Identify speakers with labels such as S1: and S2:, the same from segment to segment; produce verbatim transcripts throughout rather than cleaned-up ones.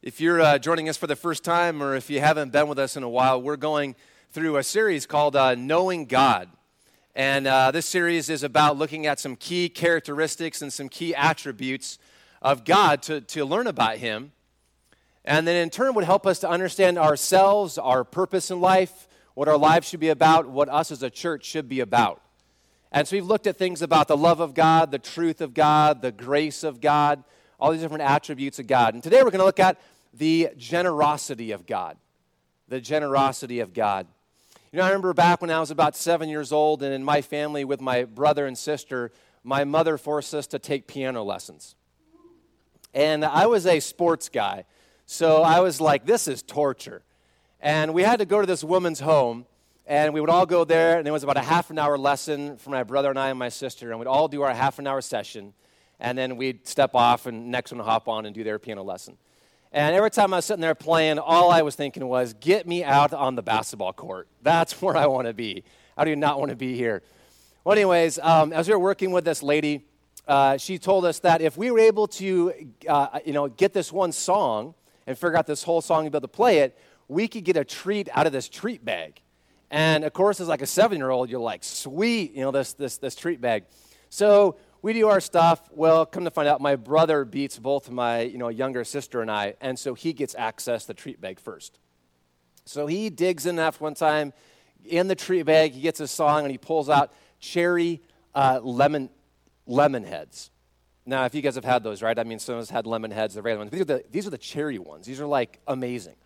S1: If you're uh, joining us for the first time, or if you haven't been with us in a while, we're going through a series called uh, Knowing God. And uh, this series is about looking at some key characteristics and some key attributes of God to, to learn about Him. And then in turn would help us to understand ourselves, our purpose in life, what our lives should be about, what us as a church should be about. And so we've looked at things about the love of God, the truth of God, the grace of God, all these different attributes of God. And today we're going to look at the generosity of God. The generosity of God. You know, I remember back when I was about seven years old, and in my family with my brother and sister, my mother forced us to take piano lessons. And I was a sports guy, so I was like, this is torture. And we had to go to this woman's home, and we would all go there, and it was about a half an hour lesson for my brother and I and my sister, and we'd all do our half an hour session, and then we'd step off, and next one would hop on and do their piano lesson. And every time I was sitting there playing, all I was thinking was, get me out on the basketball court. That's where I want to be. I do not want to be here. Well, anyways, um, as we were working with this lady, uh, she told us that if we were able to, uh, you know, get this one song and figure out this whole song and be able to play it, we could get a treat out of this treat bag. And, of course, as like a seven-year-old, you're like, sweet, you know, this this this treat bag. So we do our stuff. Well, come to find out, my brother beats both my, you know, younger sister and I, and so he gets access to the treat bag first. So he digs in after one time in the treat bag. He gets a song, and he pulls out cherry uh, lemon lemon heads. Now, if you guys have had those, right? I mean, some of us had lemon heads, the regular ones. These are the, these are the cherry ones. These are, like, amazing.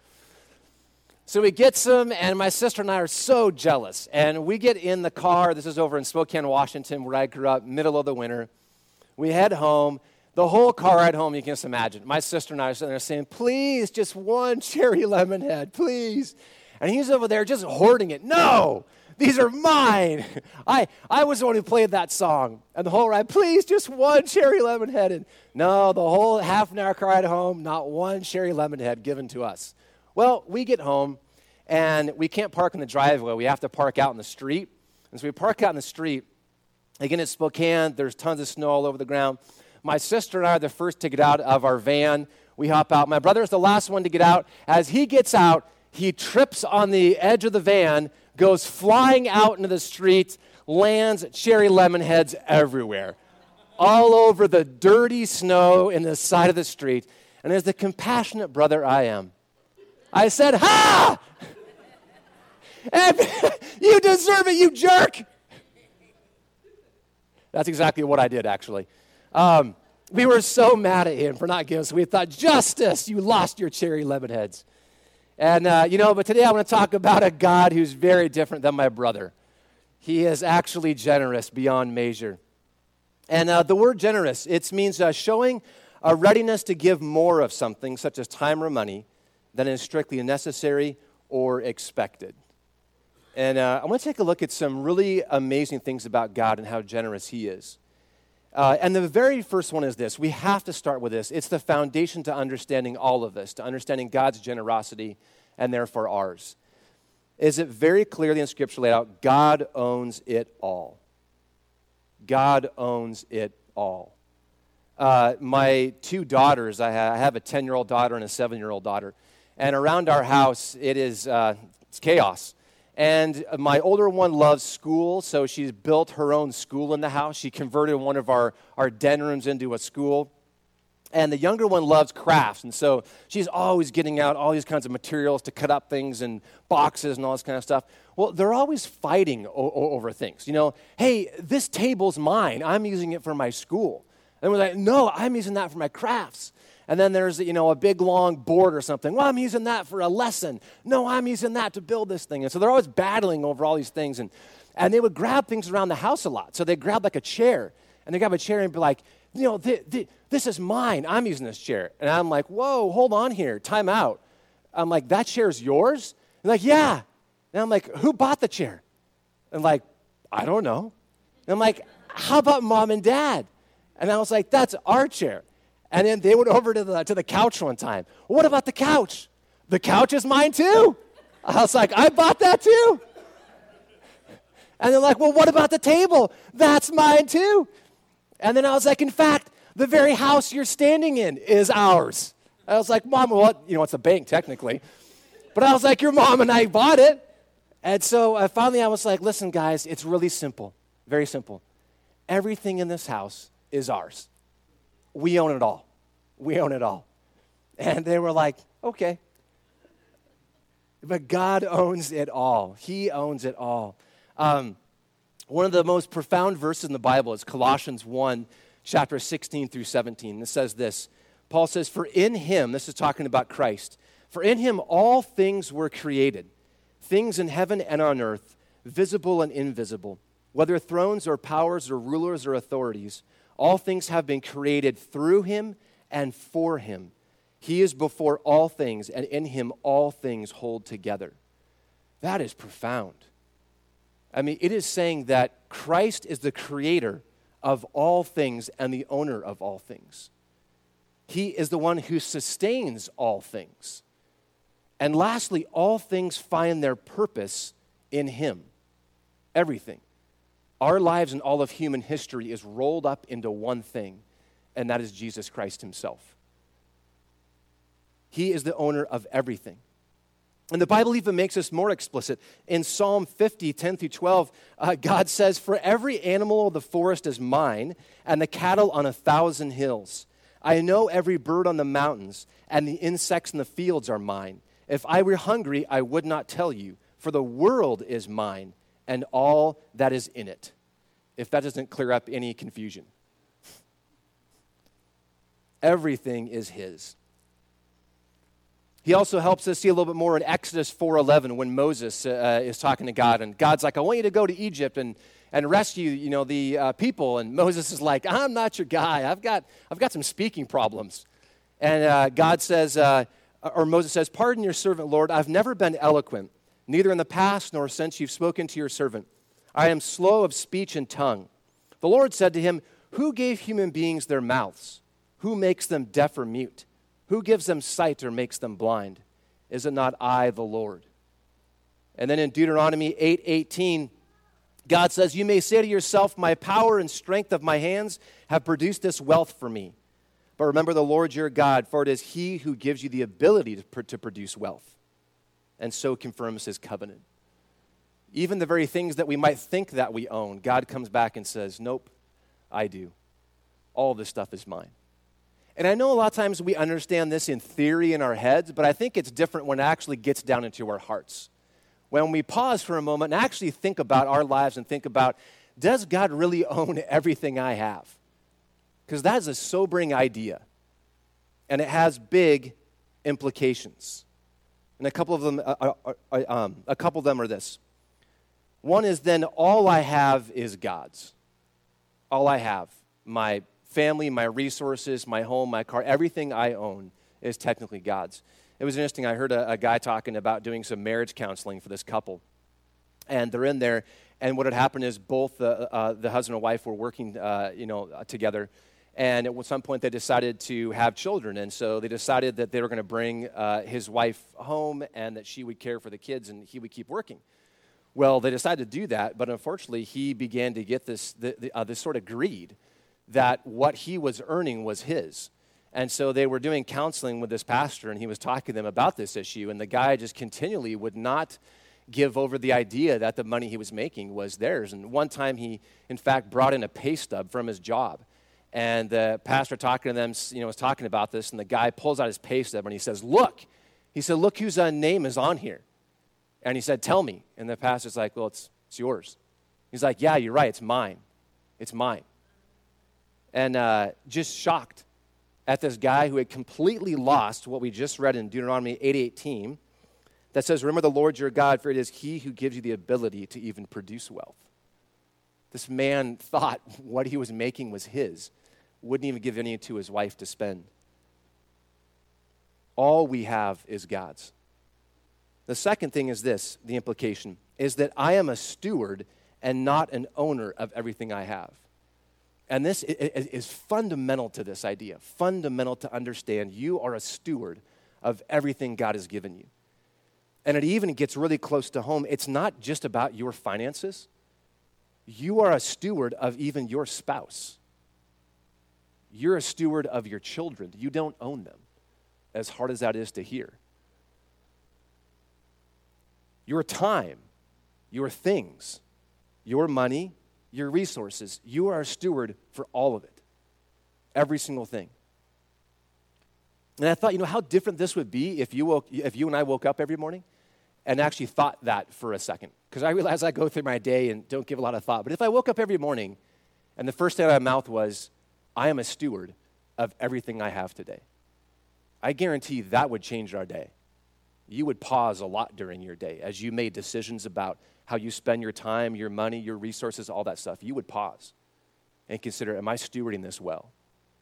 S1: So he gets them, and my sister and I are so jealous. And we get in the car. This is over in Spokane, Washington, where I grew up, middle of the winter. We head home. The whole car ride home, you can just imagine. My sister and I are sitting there saying, please, just one cherry lemon head, please. And he's over there just hoarding it. No, these are mine. I, I was the one who played that song. And the whole ride, please, just one cherry lemon head. And no, the whole half an hour car ride home, not one cherry lemon head given to us. Well, we get home, and we can't park in the driveway. We have to park out in the street. And so we park out in the street. Again, it's Spokane. There's tons of snow all over the ground. My sister and I are the first to get out of our van. We hop out. My brother is the last one to get out. As he gets out, he trips on the edge of the van, goes flying out into the street, lands cherry lemon heads everywhere, all over the dirty snow in the side of the street. And as the compassionate brother I am, I said, ha! And you deserve it, you jerk! That's exactly what I did, actually. Um, we were so mad at him for not giving us. We thought, justice, you lost your cherry lemon heads. And, uh, you know, but today I want to talk about a God who's very different than my brother. He is actually generous beyond measure. And uh, the word generous, it means uh, showing a readiness to give more of something, such as time or money, than is strictly necessary or expected. And uh, I want to take a look at some really amazing things about God and how generous He is. Uh, and the very first one is this. We have to start with this. It's the foundation to understanding all of this, to understanding God's generosity and therefore ours. Is it very clearly in Scripture laid out, God owns it all. God owns it all. Uh, my two daughters, I have a ten-year-old daughter and a seven-year-old daughter. And around our house, it is uh, it's chaos. And my older one loves school, so she's built her own school in the house. She converted one of our, our den rooms into a school. And the younger one loves crafts, and so she's always getting out all these kinds of materials to cut up things and boxes and all this kind of stuff. Well, they're always fighting o- o- over things. You know, hey, this table's mine. I'm using it for my school. And we're like, no, I'm using that for my crafts. And then there's, you know, a big, long board or something. Well, I'm using that for a lesson. No, I'm using that to build this thing. And so they're always battling over all these things. And, and they would grab things around the house a lot. So they'd grab, like, a chair. And they'd grab a chair and be like, you know, th- th- this is mine. I'm using this chair. And I'm like, whoa, hold on here. Time out. I'm like, that chair's yours? And like, yeah. And I'm like, who bought the chair? And like, I don't know. And I'm like, how about mom and dad? And I was like, that's our chair. And then they went over to the to the couch one time. What about the couch? The couch is mine too. I was like, I bought that too. And they're like, well, what about the table? That's mine too. And then I was like, in fact, the very house you're standing in is ours. I was like, Mom, well, you know, it's a bank technically. But I was like, your mom and I bought it. And so uh, finally I was like, listen, guys, it's really simple, very simple. Everything in this house is ours. We own it all. We own it all. And they were like, okay. But God owns it all. He owns it all. Um, one of the most profound verses in the Bible is Colossians one, chapter sixteen through seventeen. It says this. Paul says, for in him, this is talking about Christ, for in him all things were created, things in heaven and on earth, visible and invisible, whether thrones or powers or rulers or authorities, all things have been created through him and for him. He is before all things, and in him all things hold together. That is profound. I mean, it is saying that Christ is the creator of all things and the owner of all things. He is the one who sustains all things. And lastly, all things find their purpose in him. Everything. Our lives and all of human history is rolled up into one thing, and that is Jesus Christ himself. He is the owner of everything. And the Bible even makes this more explicit. In Psalm fifty, ten through twelve, uh, God says, for every animal of the forest is mine, and the cattle on a thousand hills. I know every bird on the mountains, and the insects in the fields are mine. If I were hungry, I would not tell you, for the world is mine, and all that is in it. If that doesn't clear up any confusion. Everything is his. He also helps us see a little bit more in Exodus four eleven when Moses uh, is talking to God, and God's like, I want you to go to Egypt and, and rescue, you know, the uh, people. And Moses is like, I'm not your guy. I've got, I've got some speaking problems. And uh, God says, uh, or Moses says, pardon your servant, Lord. I've never been eloquent, neither in the past nor since you've spoken to your servant. I am slow of speech and tongue. The Lord said to him, who gave human beings their mouths? Who makes them deaf or mute? Who gives them sight or makes them blind? Is it not I, the Lord? And then in Deuteronomy eight eighteen, God says, you may say to yourself, my power and strength of my hands have produced this wealth for me. But remember the Lord your God, for it is he who gives you the ability to, pr- to produce wealth, and so confirms his covenant. Even the very things that we might think that we own, God comes back and says, nope, I do. All this stuff is mine. And I know a lot of times we understand this in theory in our heads, but I think it's different when it actually gets down into our hearts. When we pause for a moment and actually think about our lives and think about, does God really own everything I have? Because that is a sobering idea, and it has big implications. And a couple of them, uh, uh, uh, um, a couple of them are this. One is then all I have is God's. All I have, my family, my resources, my home, my car, everything I own is technically God's. It was interesting. I heard a, a guy talking about doing some marriage counseling for this couple. And they're in there, and what had happened is both the, uh, the husband and wife were working uh, you know, uh, together. And at some point, they decided to have children. And so they decided that they were going to bring uh, his wife home and that she would care for the kids and he would keep working. Well, they decided to do that, but unfortunately, he began to get this, the, the, uh, this sort of greed that what he was earning was his. And so they were doing counseling with this pastor, and he was talking to them about this issue, and the guy just continually would not give over the idea that the money he was making was theirs. And one time he, in fact, brought in a pay stub from his job, and the pastor talking to them, you know, was talking about this, and the guy pulls out his pay stub, and he says, look. He said, look whose uh, name is on here. And he said, tell me. And the pastor's like, well, it's, it's yours. He's like, yeah, you're right, it's mine. It's mine. And uh, just shocked at this guy who had completely lost what we just read in Deuteronomy eight eighteen that says, remember the Lord your God, for it is he who gives you the ability to even produce wealth. This man thought what he was making was his, wouldn't even give any to his wife to spend. All we have is God's. The second thing is this, the implication, is that I am a steward and not an owner of everything I have. And this is fundamental to this idea, fundamental to understand you are a steward of everything God has given you. And it even gets really close to home. It's not just about your finances. You are a steward of even your spouse. You're a steward of your children. You don't own them. as hard as that is to hear. Your time, your things, your money, your resources, you are a steward for all of it. Every single thing. And I thought, you know, how different this would be if you woke, if you and I woke up every morning and actually thought that for a second. Because I realize I go through my day and don't give a lot of thought. But if I woke up every morning and the first thing out of my mouth was, I am a steward of everything I have today, I guarantee that would change our day. You would pause a lot during your day as you made decisions about how you spend your time, your money, your resources, all that stuff. You would pause and consider, am I stewarding this well?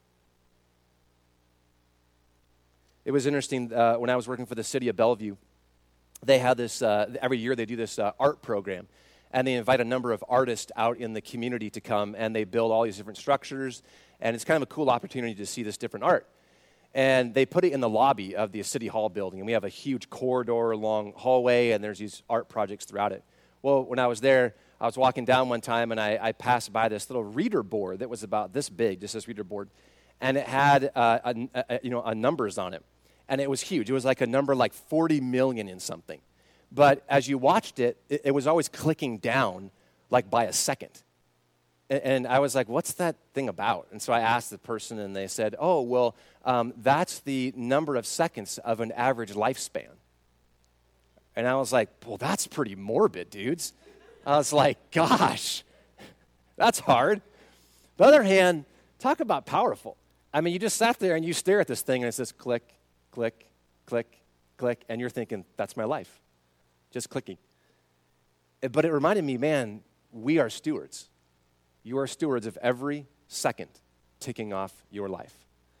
S1: It was interesting, uh, when I was working for the city of Bellevue, they had this, uh, every year they do this uh, art program, and they invite a number of artists out in the community to come, and they build all these different structures, and it's kind of a cool opportunity to see this different art. And they put it in the lobby of the City Hall building, and we have a huge corridor along hallway, and there's these art projects throughout it. Well, when I was there, I was walking down one time, and I, I passed by this little reader board that was about this big, just this reader board, and it had uh, a, a, you know, a numbers on it. And it was huge. It was like a number like forty million in something. But as you watched it, it, it was always clicking down like by a second. And, and I was like, what's that thing about? And so I asked the person, and they said, oh, well, um, that's the number of seconds of an average lifespan. And I was like, well, that's pretty morbid, dudes. I was like, gosh, that's hard. The other hand, talk about powerful. I mean, you just sat there and you stare at this thing, and it says click, click, click, click, and you're thinking, that's my life, just clicking. But it reminded me, man, we are stewards. You are stewards of every second ticking off your life.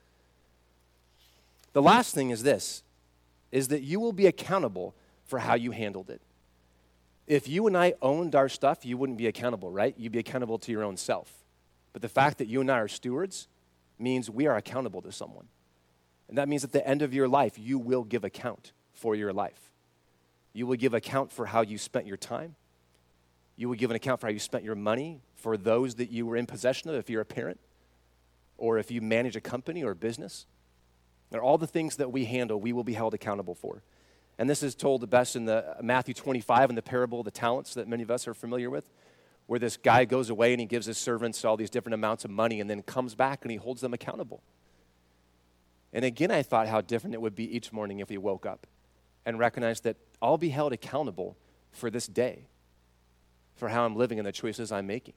S1: The last thing is this, is that you will be accountable for how you handled it. If you and I owned our stuff, you wouldn't be accountable, right? You'd be accountable to your own self. But the fact that you and I are stewards means we are accountable to someone. And that means at the end of your life, you will give account for your life. You will give account for how you spent your time. You will give an account for how you spent your money, for those that you were in possession of, if you're a parent, or if you manage a company or a business. Or all the things that we handle, we will be held accountable for. And this is told the best in the Matthew twenty-five, in the parable of the talents that many of us are familiar with, where this guy goes away and he gives his servants all these different amounts of money and then comes back and he holds them accountable. And again, I thought how different it would be each morning if we woke up and recognized that I'll be held accountable for this day, for how I'm living and the choices I'm making.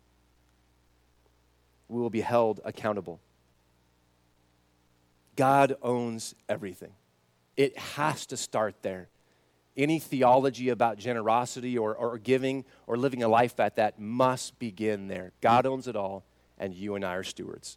S1: We will be held accountable. God owns everything. It has to start there. Any theology about generosity or, or giving or living a life at that must begin there. God owns it all, and you and I are stewards.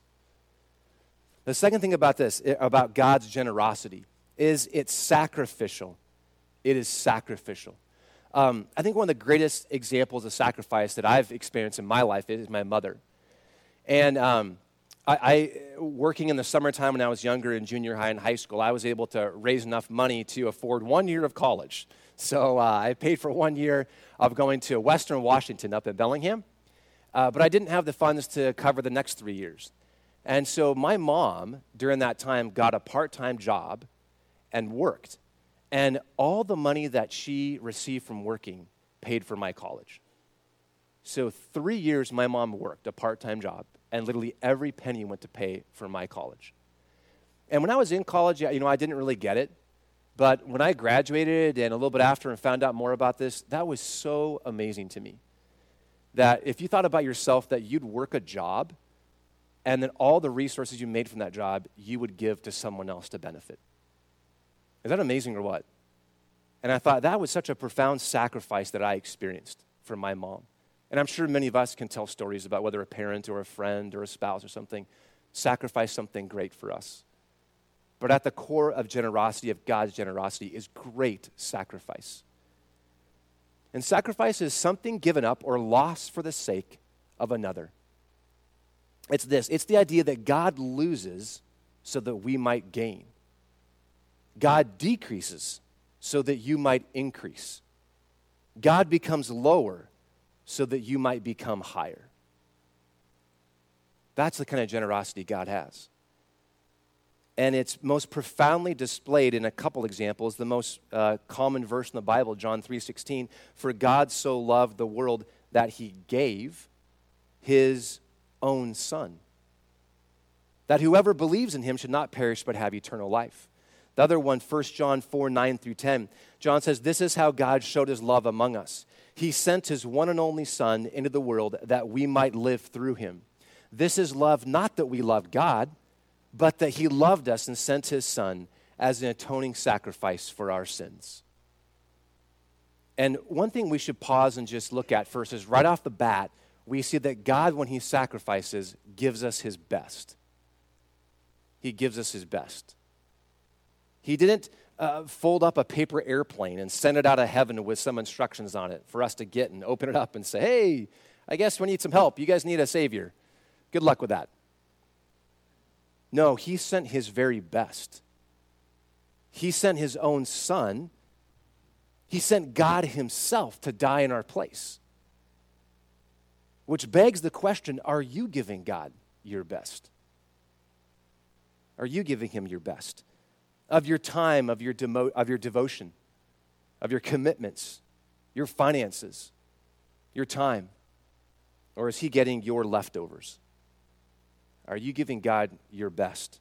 S1: The second thing about this, about God's generosity, is it's sacrificial. It is sacrificial. Um, I think one of the greatest examples of sacrifice that I've experienced in my life is my mother. And um, I, I, working in the summertime when I was younger in junior high and high school, I was able to raise enough money to afford one year of college. So uh, I paid for one year of going to Western Washington up in Bellingham, uh, but I didn't have the funds to cover the next three years. And so my mom, during that time, got a part-time job and worked. And all the money that she received from working paid for my college. So three years my mom worked a part-time job, and literally every penny went to pay for my college. And when I was in college, you know, I didn't really get it. But when I graduated and a little bit after and found out more about this, that was so amazing to me. That if you thought about yourself, that you'd work a job, and then all the resources you made from that job, you would give to someone else to benefit. Is that amazing or what? And I thought that was such a profound sacrifice that I experienced from my mom. And I'm sure many of us can tell stories about whether a parent or a friend or a spouse or something sacrificed something great for us. But at the core of generosity, of God's generosity, is great sacrifice. And sacrifice is something given up or lost for the sake of another. It's this. It's the idea that God loses so that we might gain. God decreases so that you might increase. God becomes lower so that you might become higher. That's the kind of generosity God has. And it's most profoundly displayed in a couple examples. The most uh, common verse in the Bible, John three sixteen, for God so loved the world that he gave his own son, that whoever believes in him should not perish but have eternal life. The other one, First John four nine through ten, John says, this is how God showed his love among us. He sent his one and only Son into the world that we might live through him. This is love, not that we loved God, but that he loved us and sent his Son as an atoning sacrifice for our sins. And one thing we should pause and just look at first is right off the bat, we see that God, when he sacrifices, gives us his best. He gives us his best. He didn't uh, fold up a paper airplane and send it out of heaven with some instructions on it for us to get and open it up and say, hey, I guess we need some help. You guys need a savior. Good luck with that. No, he sent his very best. He sent his own son. He sent God himself to die in our place. Which begs the question, are you giving God your best? Are you giving him your best? Of your time, of your, demo- of your devotion, of your commitments, your finances, your time? Or is he getting your leftovers? Are you giving God your best?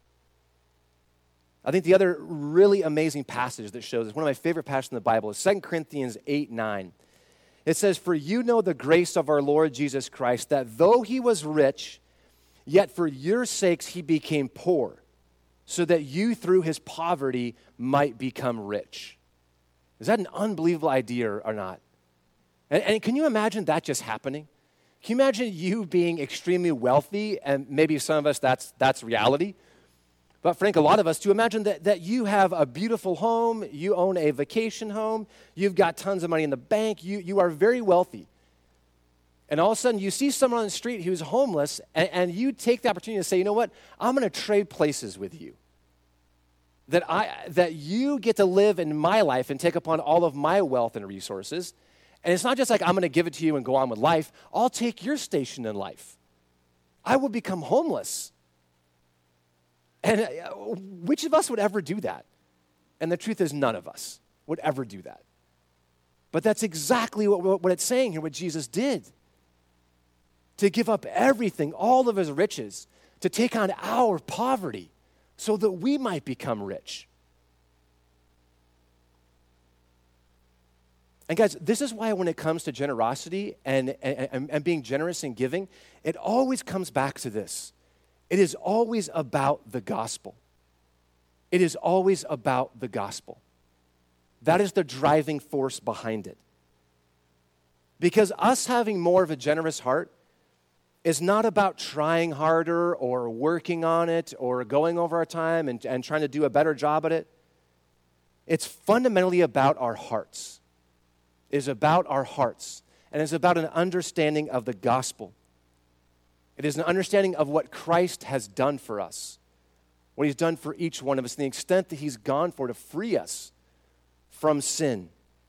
S1: I think the other really amazing passage that shows, it's one of my favorite passages in the Bible, is Second Corinthians eight nine. It says, for you know the grace of our Lord Jesus Christ, that though he was rich, yet for your sakes he became poor, so that you through his poverty might become rich. Is that an unbelievable idea or not? And, and can you imagine that just happening? Can you imagine you being extremely wealthy, and maybe some of us, that's that's reality. But Frank, a lot of us do. Imagine that, that you have a beautiful home, you own a vacation home, you've got tons of money in the bank, you, you are very wealthy. And all of a sudden you see someone on the street who's homeless, and, and you take the opportunity to say, you know what, I'm going to trade places with you. That, I, that you get to live in my life and take upon all of my wealth and resources. And it's not just like I'm going to give it to you and go on with life. I'll take your station in life. I will become homeless. And uh, which of us would ever do that? And the truth is none of us would ever do that. But that's exactly what, what it's saying here, what Jesus did. To give up everything, all of his riches, to take on our poverty so that we might become rich. And guys, this is why when it comes to generosity and, and, and being generous and giving, it always comes back to this. It is always about the gospel. It is always about the gospel. That is the driving force behind it. Because us having more of a generous heart is not about trying harder or working on it or going over our time and, and trying to do a better job at it. It's fundamentally about our hearts. It is about our hearts. And it's about an understanding of the gospel. It is an understanding of what Christ has done for us, what he's done for each one of us, and the extent that he's gone for to free us from sin.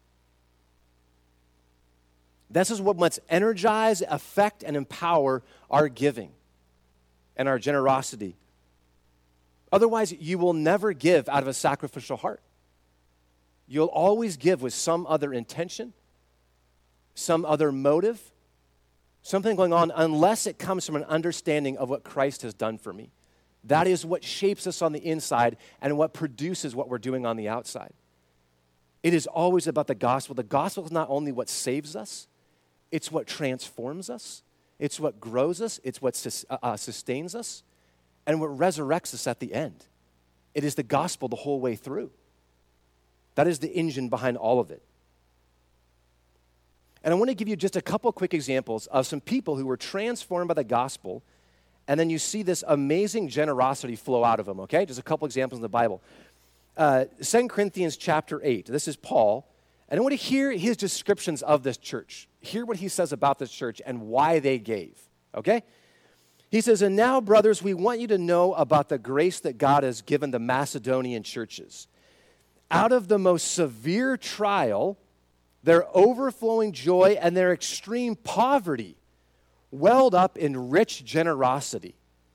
S1: This is what must energize, affect, and empower our giving and our generosity. Otherwise, you will never give out of a sacrificial heart. You'll always give with some other intention, some other motive, something going on, unless it comes from an understanding of what Christ has done for me. That is what shapes us on the inside and what produces what we're doing on the outside. It is always about the gospel. The gospel is not only what saves us, it's what transforms us, it's what grows us, it's what sus- uh, sustains us, and what resurrects us at the end. It is the gospel the whole way through. That is the engine behind all of it. And I want to give you just a couple quick examples of some people who were transformed by the gospel, and then you see this amazing generosity flow out of them, okay? Just a couple examples in the Bible. Uh, Second Corinthians chapter eight, this is Paul, and I want to hear his descriptions of this church. Hear what he says about this church and why they gave, okay? He says, and now, brothers, we want you to know about the grace that God has given the Macedonian churches. Out of the most severe trial, their overflowing joy and their extreme poverty welled up in rich generosity.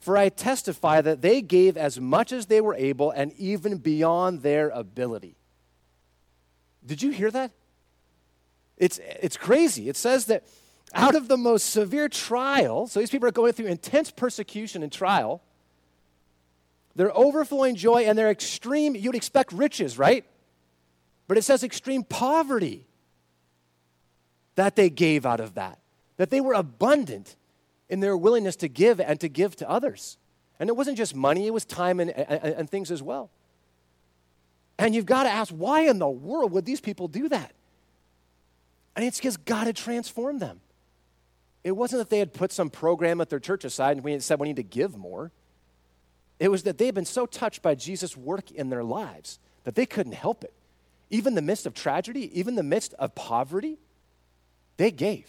S1: For I testify that they gave as much as they were able and even beyond their ability. Did you hear that? It's, it's crazy. It says that out of the most severe trial, so these people are going through intense persecution and trial, their overflowing joy and their extreme, you'd expect riches, right? But it says extreme poverty that they gave out of that, that they were abundant in their willingness to give and to give to others. And it wasn't just money, it was time and, and, and things as well. And you've got to ask, why in the world would these people do that? And it's because God had transformed them. It wasn't that they had put some program at their church aside and we said we need to give more. It was that they had been so touched by Jesus' work in their lives that they couldn't help it. Even in the midst of tragedy, even in the midst of poverty, they gave.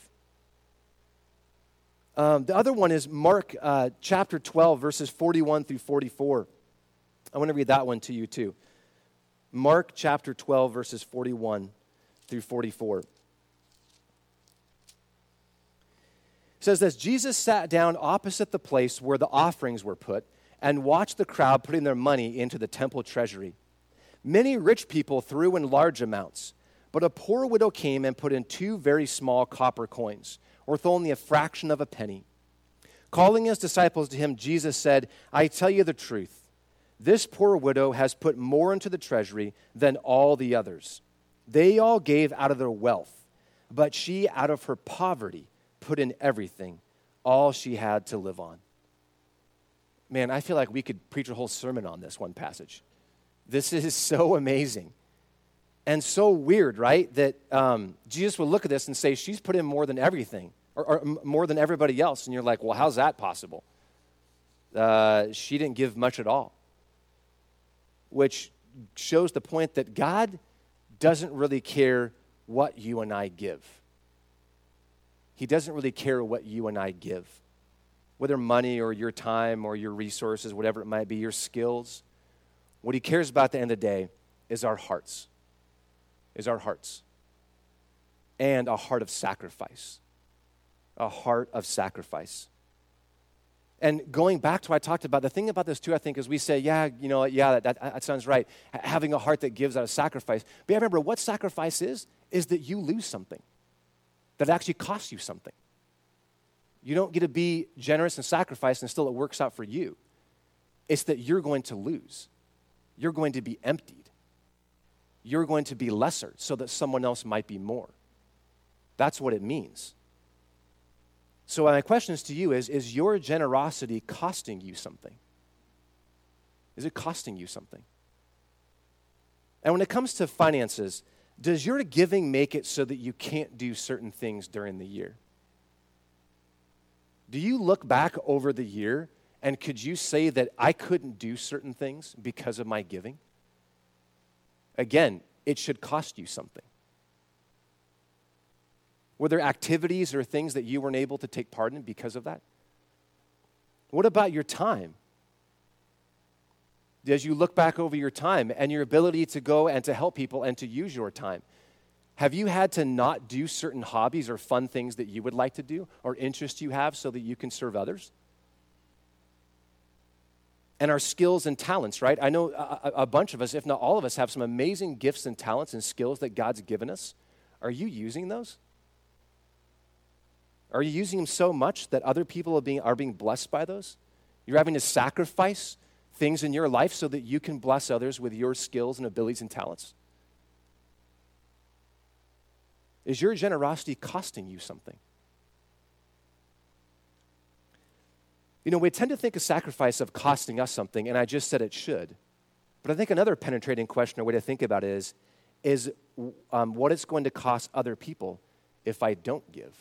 S1: Um, the other one is Mark uh, chapter twelve, verses forty-one through forty-four. I want to read that one to you too. Mark chapter twelve, verses forty-one through forty-four. It says this, Jesus sat down opposite the place where the offerings were put and watched the crowd putting their money into the temple treasury. Many rich people threw in large amounts, but a poor widow came and put in two very small copper coins, worth only a fraction of a penny. Calling his disciples to him, Jesus said, I tell you the truth. This poor widow has put more into the treasury than all the others. They all gave out of their wealth, but she, out of her poverty, put in everything, all she had to live on. Man, I feel like we could preach a whole sermon on this one passage. This is so amazing and so weird, right? That um, Jesus would look at this and say, she's put in more than everything, or, or more than everybody else. And you're like, well, how's that possible? Uh, she didn't give much at all. Which shows the point that God doesn't really care what you and I give. He doesn't really care what you and I give. Whether money or your time or your resources, whatever it might be, your skills. What he cares about at the end of the day is our hearts. Is our hearts. And a heart of sacrifice. A heart of sacrifice. And going back to what I talked about, the thing about this too, I think, is we say, yeah, you know, yeah, that, that, that sounds right. Having a heart that gives out of sacrifice. But yeah, remember, what sacrifice is, is that you lose something. That actually costs you something. You don't get to be generous and sacrifice and still it works out for you. It's that you're going to lose. You're going to be emptied. You're going to be lesser so that someone else might be more. That's what it means. So my question to you is, is your generosity costing you something? Is it costing you something? And when it comes to finances, does your giving make it so that you can't do certain things during the year? Do you look back over the year and could you say that I couldn't do certain things because of my giving? Again, it should cost you something. Were there activities or things that you weren't able to take part in because of that? What about your time? As you look back over your time and your ability to go and to help people and to use your time, have you had to not do certain hobbies or fun things that you would like to do or interests you have so that you can serve others? And our skills and talents, right? I know a, a bunch of us, if not all of us, have some amazing gifts and talents and skills that God's given us. Are you using those? Are you using them so much that other people are being, are being blessed by those? You're having to sacrifice things in your life so that you can bless others with your skills and abilities and talents? Is your generosity costing you something? You know, we tend to think of sacrifice of costing us something, and I just said it should. But I think another penetrating question or way to think about it is, is um, what it's going to cost other people if I don't give.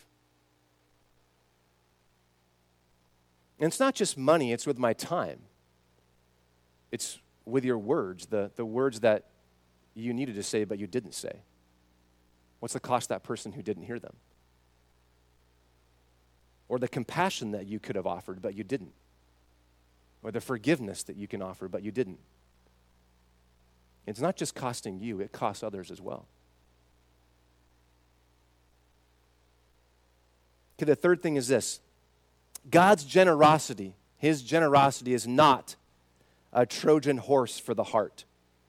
S1: And it's not just money, it's with my time. It's with your words, the, the words that you needed to say but you didn't say. What's the cost of that person who didn't hear them? Or the compassion that you could have offered, but you didn't. Or the forgiveness that you can offer, but you didn't. It's not just costing you, it costs others as well. Okay, the third thing is this. God's generosity, His generosity is not a Trojan horse for the heart.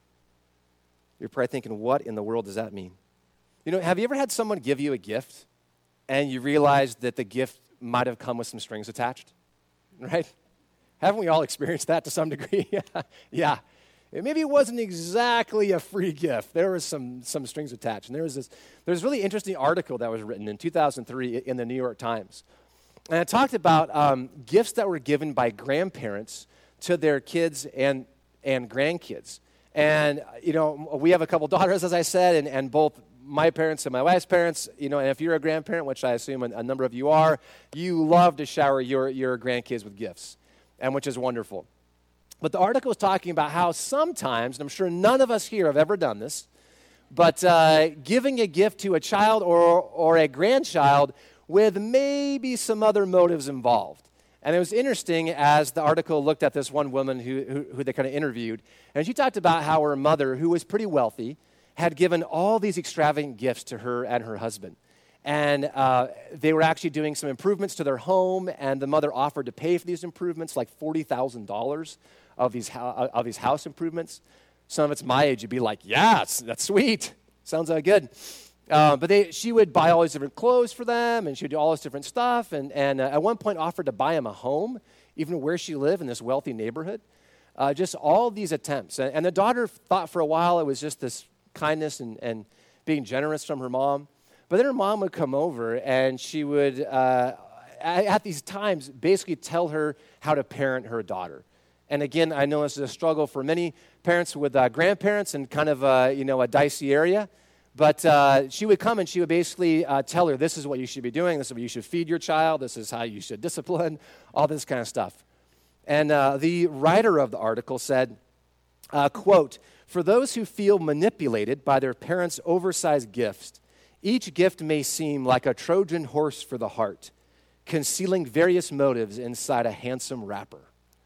S1: You're probably thinking, what in the world does that mean? You know, have you ever had someone give you a gift and you realize that the gift might have come with some strings attached? Right? Haven't we all experienced that to some degree? yeah. yeah. Maybe it wasn't exactly a free gift. There was some, some strings attached. And there was this there's a really interesting article that was written in two thousand three in the New York Times. And it talked about um, gifts that were given by grandparents to their kids and, and grandkids. And, you know, we have a couple daughters, as I said, and, and both my parents and my wife's parents, you know, and if you're a grandparent, which I assume a, a number of you are, you love to shower your, your grandkids with gifts, and which is wonderful. But the article was talking about how sometimes, and I'm sure none of us here have ever done this, but uh, giving a gift to a child or, or a grandchild with maybe some other motives involved. And it was interesting as the article looked at this one woman who, who, who they kind of interviewed, and she talked about how her mother, who was pretty wealthy, had given all these extravagant gifts to her and her husband. And uh, they were actually doing some improvements to their home, and the mother offered to pay for these improvements, like forty thousand dollars of these, ho- of these house improvements. Some of it's my age, you'd be like, yeah, that's sweet. Sounds uh, good. Uh, but they, she would buy all these different clothes for them, and she would do all this different stuff, and, and uh, at one point offered to buy them a home, even where she lived in this wealthy neighborhood. Uh, just all these attempts. And, and the daughter thought for a while it was just this kindness and, and being generous from her mom. But then her mom would come over, and she would, uh, at, at these times, basically tell her how to parent her daughter. And again, I know this is a struggle for many parents with uh, grandparents and kind of, uh, you know, a dicey area. But uh, she would come and she would basically uh, tell her, this is what you should be doing, this is what you should feed your child, this is how you should discipline, all this kind of stuff. And uh, the writer of the article said, uh, quote, "For those who feel manipulated by their parents' oversized gifts, each gift may seem like a Trojan horse for the heart, concealing various motives inside a handsome wrapper."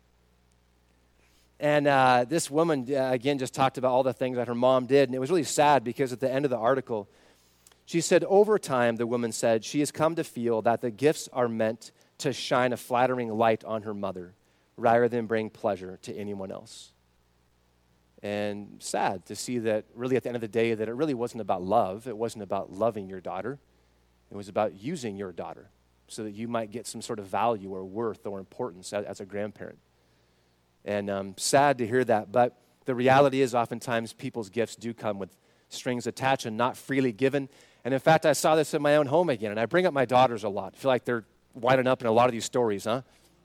S1: And uh, this woman, uh, again, just talked about all the things that her mom did. And it was really sad because at the end of the article, she said, over time, the woman said, she has come to feel that the gifts are meant to shine a flattering light on her mother rather than bring pleasure to anyone else. And sad to see that really at the end of the day that it really wasn't about love. It wasn't about loving your daughter. It was about using your daughter so that you might get some sort of value or worth or importance as, as a grandparent. And um, sad to hear that, but the reality is oftentimes people's gifts do come with strings attached and not freely given. And in fact, I saw this in my own home again, and I bring up my daughters a lot. I feel like they're winding up in a lot of these stories, huh?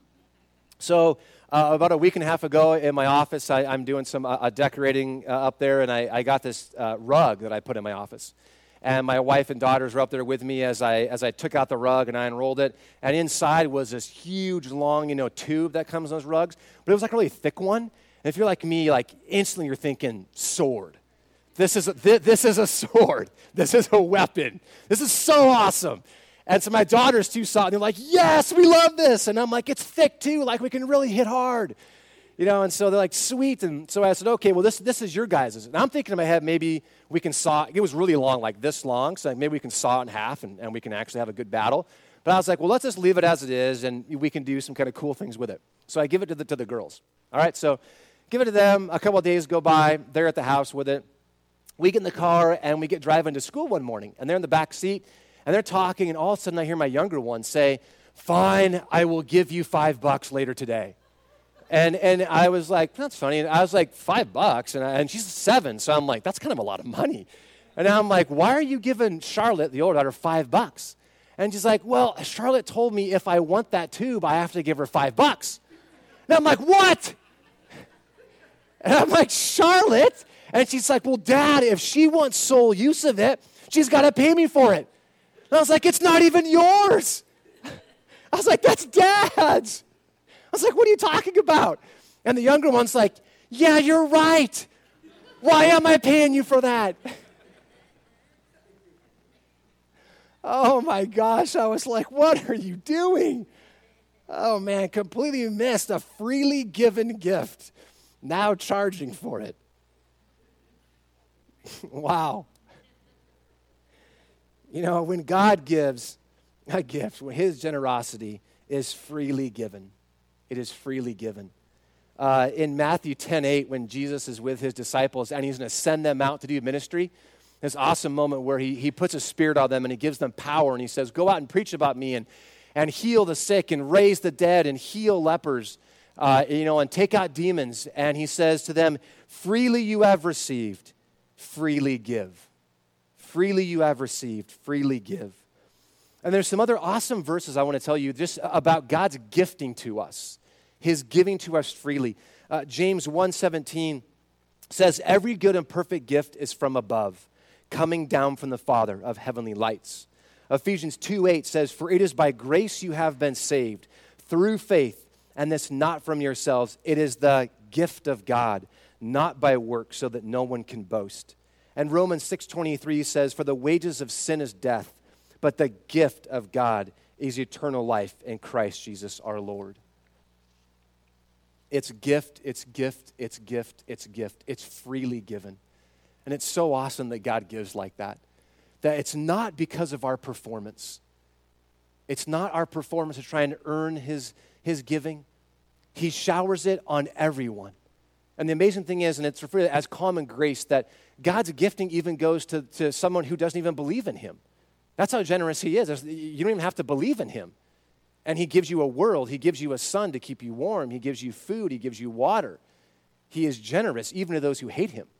S1: So uh, about a week and a half ago in my office, I, I'm doing some uh, decorating uh, up there, and I, I got this uh, rug that I put in my office. And my wife and daughters were up there with me as I as I took out the rug and I unrolled it. And inside was this huge, long, you know, tube that comes in those rugs. But it was like a really thick one. And if you're like me, like instantly you're thinking sword. This is a, th- this is a sword. This is a weapon. This is so awesome. And so my daughters too saw it. And they're like, yes, we love this. And I'm like, it's thick too. Like we can really hit hard. You know, and so they're like, sweet. And so I said, okay, well, this this is your guys'. And I'm thinking in my head, maybe we can saw, it was really long, like this long, so maybe we can saw it in half and, and we can actually have a good battle. But I was like, well, let's just leave it as it is, and we can do some kind of cool things with it. So I give it to the, to the girls. All right, so give it to them. A couple of days go by. They're at the house with it. We get in the car, and we get driving to school one morning, and they're in the back seat, and they're talking, and all of a sudden I hear my younger one say, fine, I will give you five bucks later today. And and I was like, that's funny. And I was like, five bucks? And, I, and she's seven, so I'm like, that's kind of a lot of money. And I'm like, why are you giving Charlotte, the older daughter, five bucks? And she's like, well, Charlotte told me if I want that tube, I have to give her five bucks. And I'm like, what? And I'm like, Charlotte? And she's like, well, Dad, if she wants sole use of it, she's got to pay me for it. And I was like, it's not even yours. I was like, that's Dad's. I was like, what are you talking about? And the younger one's like, yeah, you're right. Why am I paying you for that? Oh, my gosh. I was like, what are you doing? Oh, man, completely missed a freely given gift. Now charging for it. Wow. You know, when God gives a gift, when his generosity is freely given, It is freely given. Uh, in Matthew ten eight, when Jesus is with his disciples and he's going to send them out to do ministry, this awesome moment where he, he puts a spirit on them and he gives them power and he says, go out and preach about me and, and heal the sick and raise the dead and heal lepers, uh, you know, and take out demons. And he says to them, freely you have received, freely give. Freely you have received, freely give. And there's some other awesome verses I want to tell you just about God's gifting to us. His giving to us freely. Uh, James one seventeen says, every good and perfect gift is from above, coming down from the Father of heavenly lights. Ephesians two eight says, for it is by grace you have been saved, through faith, and this not from yourselves. It is the gift of God, not by works, so that no one can boast. And Romans six twenty-three says, for the wages of sin is death, but the gift of God is eternal life in Christ Jesus our Lord. It's gift, it's gift, it's gift, it's gift. It's freely given. And it's so awesome that God gives like that. That it's not because of our performance. It's not our performance to try and earn his, his giving. He showers it on everyone. And the amazing thing is, and it's referred to as common grace, that God's gifting even goes to, to someone who doesn't even believe in him. That's how generous he is. You don't even have to believe in him. And he gives you a world. He gives you a sun to keep you warm. He gives you food. He gives you water. He is generous even to those who hate him.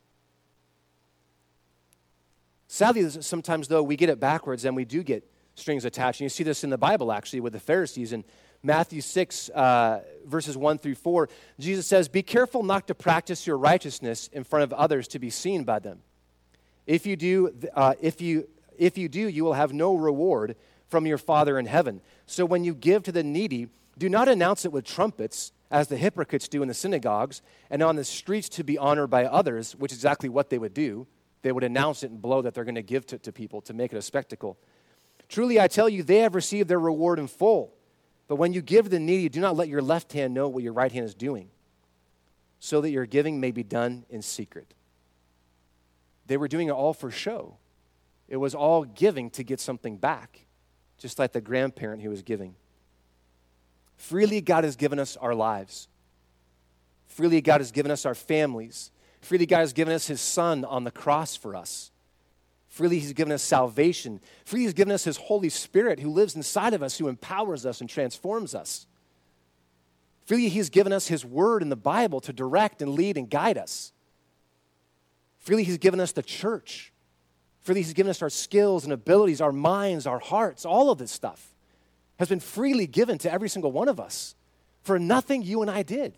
S1: Sadly, sometimes, though, we get it backwards and we do get strings attached. And you see this in the Bible, actually, with the Pharisees. In Matthew six, uh, verses one through four, Jesus says, be careful not to practice your righteousness in front of others to be seen by them. If you do, uh, if you, if you do, you will have no reward from your Father in heaven. So when you give to the needy, do not announce it with trumpets, as the hypocrites do in the synagogues, and on the streets to be honored by others, which is exactly what they would do. They would announce it and blow that they're going to give to, to people to make it a spectacle. Truly, I tell you, they have received their reward in full. But when you give to the needy, do not let your left hand know what your right hand is doing, so that your giving may be done in secret. They were doing it all for show. It was all giving to get something back, just like the grandparent who was giving. Freely, God has given us our lives. Freely, God has given us our families. Freely, God has given us his son on the cross for us. Freely, he's given us salvation. Freely, he's given us his Holy Spirit who lives inside of us, who empowers us and transforms us. Freely, he's given us his word in the Bible to direct and lead and guide us. Freely, he's given us the church. Freely, he's given us our skills and abilities, our minds, our hearts. All of this stuff has been freely given to every single one of us for nothing you and I did.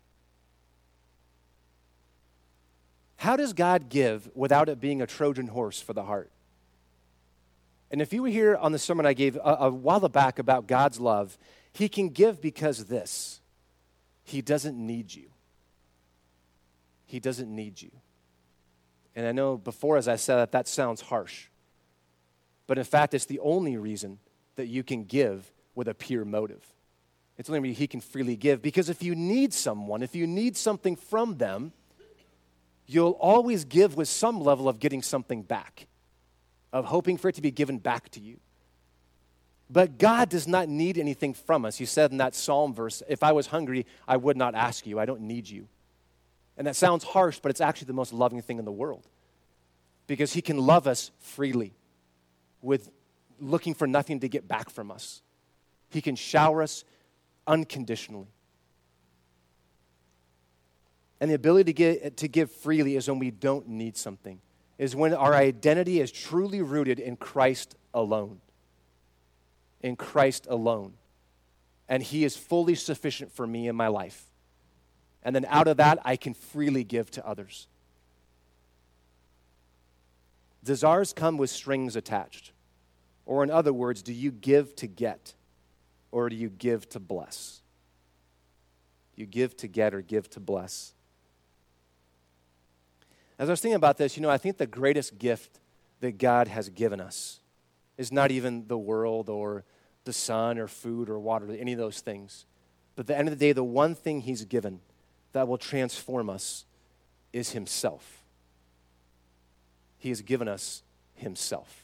S1: How does God give without it being a Trojan horse for the heart? And if you were here on the sermon I gave a, a while back about God's love, he can give because of this. He doesn't need you. He doesn't need you. And I know before, as I said that, that sounds harsh. But in fact, it's the only reason that you can give with a pure motive. It's the only reason he can freely give. Because if you need someone, if you need something from them, you'll always give with some level of getting something back, of hoping for it to be given back to you. But God does not need anything from us. He said in that Psalm verse, if I was hungry, I would not ask you. I don't need you. And that sounds harsh, but it's actually the most loving thing in the world. Because he can love us freely with looking for nothing to get back from us. He can shower us unconditionally. And the ability to get, to give freely is when we don't need something, is when our identity is truly rooted in Christ alone. In Christ alone. And he is fully sufficient for me in my life. And then out of that, I can freely give to others. Does ours come with strings attached? Or in other words, do you give to get? Or do you give to bless? You give to get or give to bless? As I was thinking about this, you know, I think the greatest gift that God has given us is not even the world or the sun or food or water, or any of those things. But at the end of the day, the one thing he's given that will transform us is himself. He has given us himself.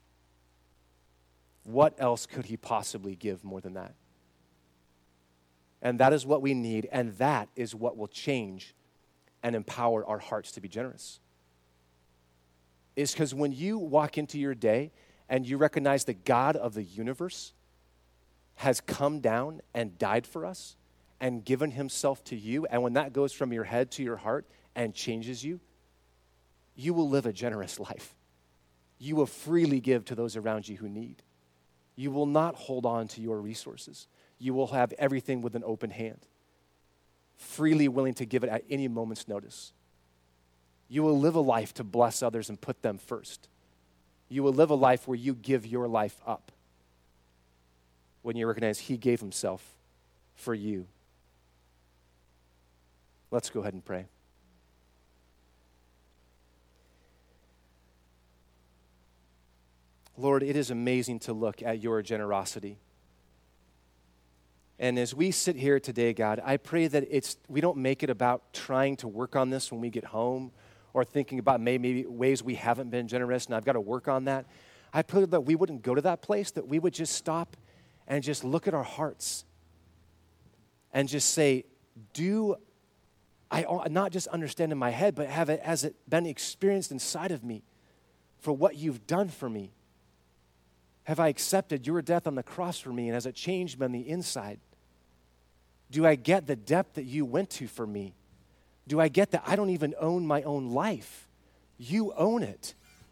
S1: What else could he possibly give more than that? And that is what we need, and that is what will change and empower our hearts to be generous. Is because when you walk into your day and you recognize the God of the universe has come down and died for us and given himself to you, and when that goes from your head to your heart and changes you, you will live a generous life. You will freely give to those around you who need. You will not hold on to your resources. You will have everything with an open hand, freely willing to give it at any moment's notice. You will live a life to bless others and put them first. You will live a life where you give your life up when you recognize he gave himself for you. Let's go ahead and pray. Lord, it is amazing to look at your generosity. And as we sit here today, God, I pray that it's we don't make it about trying to work on this when we get home or thinking about maybe, maybe ways we haven't been generous and I've got to work on that. I pray that we wouldn't go to that place, that we would just stop and just look at our hearts and just say, do I not just understand in my head, but have it, has it been experienced inside of me for what you've done for me? Have I accepted your death on the cross for me, and has it changed me on the inside? Do I get the depth that you went to for me? Do I get that I don't even own my own life? You own it.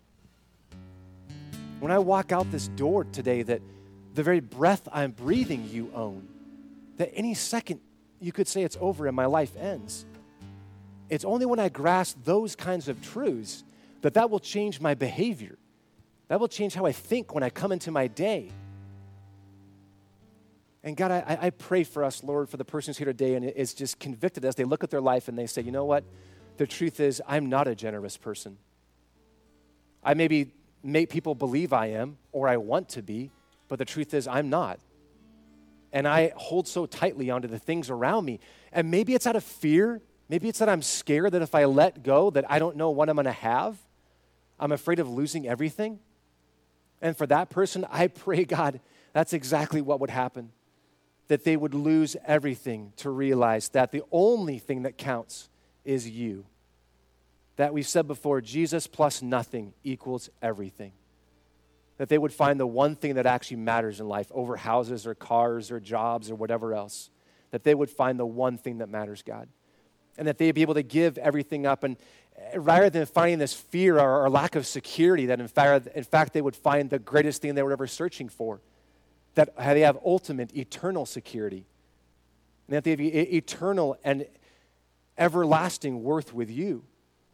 S1: When I walk out this door today, that the very breath I'm breathing, you own. That any second you could say it's over and my life ends. It's only when I grasp those kinds of truths that that will change my behavior. That will change how I think when I come into my day. And God, I, I pray for us, Lord, for the person who's here today and is just convicted as they look at their life and they say, you know what? The truth is, I'm not a generous person. I maybe make people believe I am, or I want to be, but the truth is, I'm not. And I hold so tightly onto the things around me. And maybe it's out of fear. Maybe it's that I'm scared that if I let go, that I don't know what I'm going to have. I'm afraid of losing everything. And for that person, I pray, God, that's exactly what would happen. That they would lose everything to realize that the only thing that counts is you. That we've said before, Jesus plus nothing equals everything. That they would find the one thing that actually matters in life over houses or cars or jobs or whatever else. That they would find the one thing that matters, God. And that they'd be able to give everything up. And rather than finding this fear or, or lack of security, that in fact, in fact they would find the greatest thing they were ever searching for. That they have ultimate, eternal security. And that they have e- eternal and everlasting worth with you.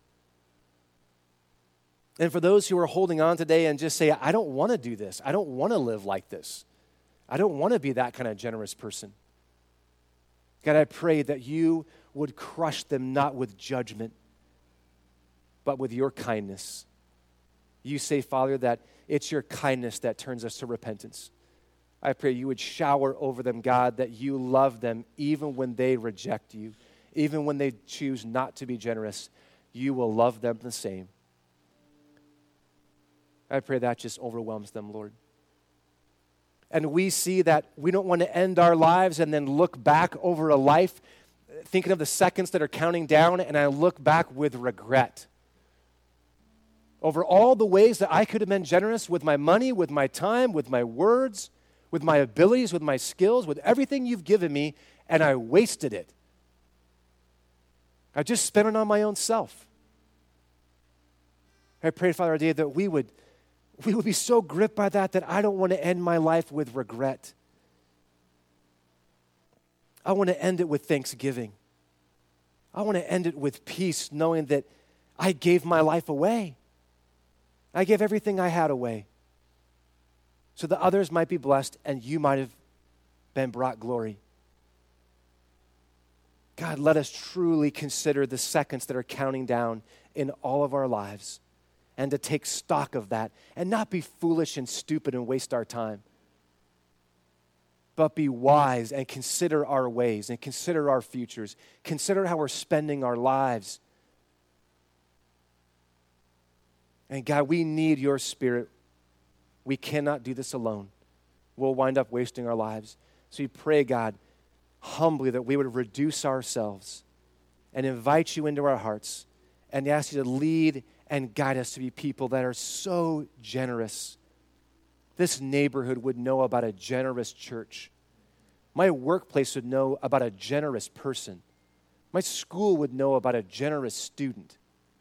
S1: And for those who are holding on today and just say, I don't want to do this. I don't want to live like this. I don't want to be that kind of generous person. God, I pray that you would crush them not with judgment, but with your kindness. You say, Father, that it's your kindness that turns us to repentance. I pray you would shower over them, God, that you love them even when they reject you, even when they choose not to be generous. You will love them the same. I pray that just overwhelms them, Lord. And we see that we don't want to end our lives and then look back over a life thinking of the seconds that are counting down, and I look back with regret over all the ways that I could have been generous with my money, with my time, with my words, with my abilities, with my skills, with everything you've given me, and I wasted it. I just spent it on my own self. I pray, Father, today that we would, we would be so gripped by that that I don't want to end my life with regret. I want to end it with thanksgiving. I want to end it with peace, knowing that I gave my life away. I gave everything I had away so that others might be blessed and you might have been brought glory. God, let us truly consider the seconds that are counting down in all of our lives and to take stock of that and not be foolish and stupid and waste our time, but be wise and consider our ways and consider our futures. Consider how we're spending our lives. And God, we need your Spirit. We cannot do this alone. We'll wind up wasting our lives. So we pray, God, humbly that we would reduce ourselves and invite you into our hearts and ask you to lead and guide us to be people that are so generous. This neighborhood would know about a generous church. My workplace would know about a generous person. My school would know about a generous student.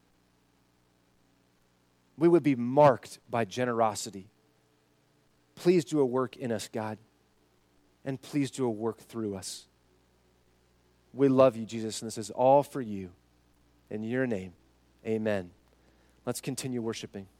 S1: We would be marked by generosity. Please do a work in us, God, and please do a work through us. We love you, Jesus, and this is all for you. In your name, amen. Let's continue worshiping.